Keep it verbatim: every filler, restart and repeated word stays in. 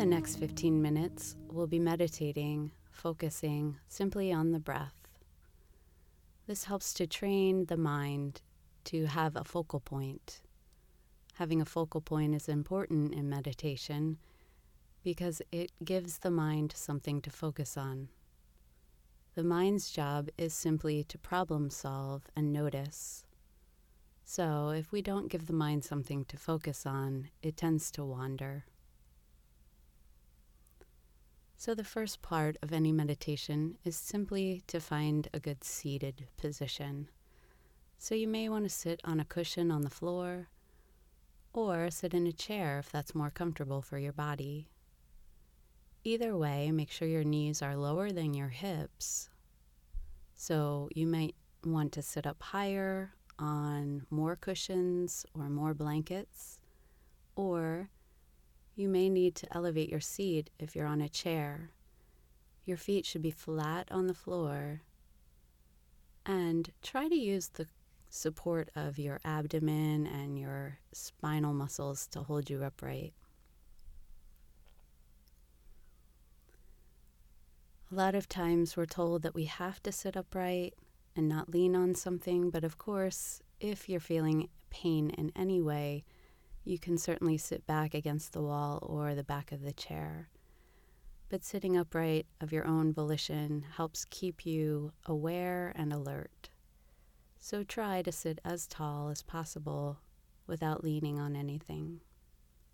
the next fifteen minutes, we'll be meditating, focusing simply on the breath. This helps to train the mind to have a focal point. Having a focal point is important in meditation because it gives the mind something to focus on. The mind's job is simply to problem solve and notice. So if we don't give the mind something to focus on, it tends to wander. So the first part of any meditation is simply to find a good seated position. So you may want to sit on a cushion on the floor or sit in a chair if that's more comfortable for your body. Either way, make sure your knees are lower than your hips. So you might want to sit up higher on more cushions or more blankets, or you may need to elevate your seat if you're on a chair. Your feet should be flat on the floor, and try to use the support of your abdomen and your spinal muscles to hold you upright. A lot of times we're told that we have to sit upright and not lean on something, but of course, if you're feeling pain in any way, you can certainly sit back against the wall or the back of the chair. But sitting upright of your own volition helps keep you aware and alert. So try to sit as tall as possible without leaning on anything.